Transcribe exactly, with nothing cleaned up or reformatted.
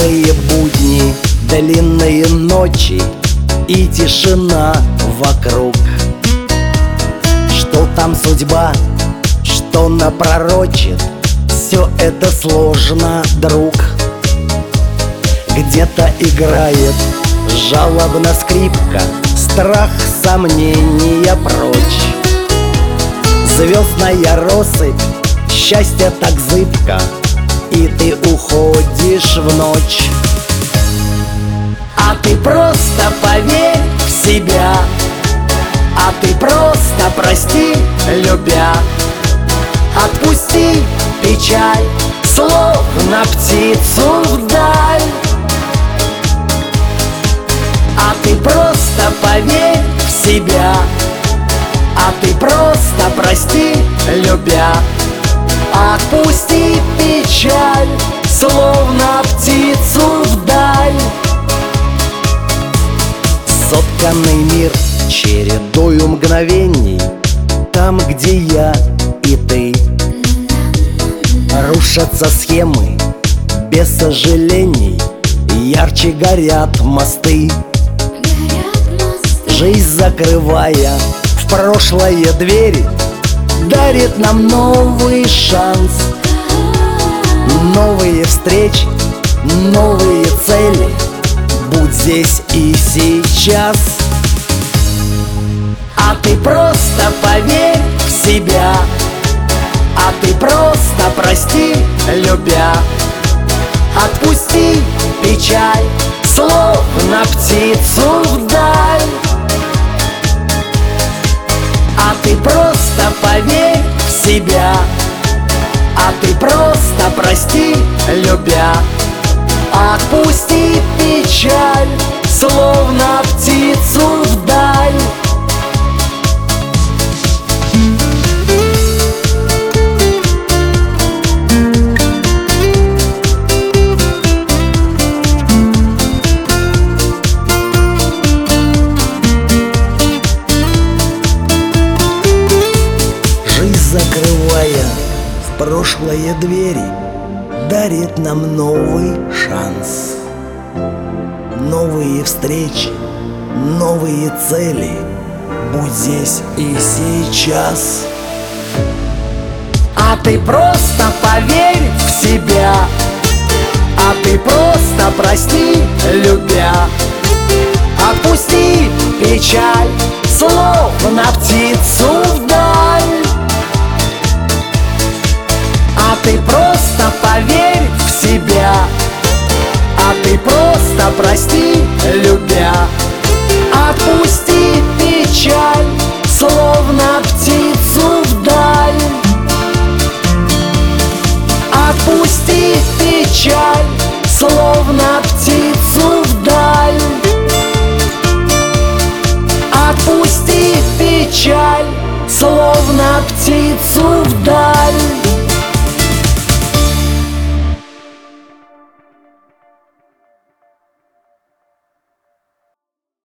Серые будни, длинные ночи и тишина вокруг. Что там судьба, что напророчит, все это сложно, друг. Где-то играет жалобно скрипка, страх, сомнения прочь. Звездная россыпь, счастье так зыбко, и ты уходишь в ночь. А ты просто поверь в себя, а ты просто прости, любя. Отпусти печаль, словно птицу вдаль. А ты просто поверь в себя, а ты просто прости, любя. Отпусти печаль, словно птицу вдаль. Сотканный мир чередою мгновений, там, где я и ты. Рушатся схемы без сожалений, ярче горят мосты. Жизнь, закрывая в прошлое двери, дарит нам новый шанс. Новые встречи, новые цели, будь здесь и сейчас. А ты просто поверь в себя, а ты просто прости, любя. Отпусти печаль, словно птицу вдаль. А ты просто поверь в себя, а ты просто прости, любя. Отпусти печаль, словно птицу вдаль. Закрывая в прошлое двери, дарит нам новый шанс. Новые встречи, новые цели, будь здесь и сейчас. А ты просто поверь в себя, а ты просто прости, любя. Отпусти печаль, словно птицу вдаль. А ты просто поверь в себя, а ты просто прости, любя. Отпусти печаль, словно птицу вдаль. Отпусти печаль, словно птицу вдаль. Отпусти печаль, словно птицу вдаль.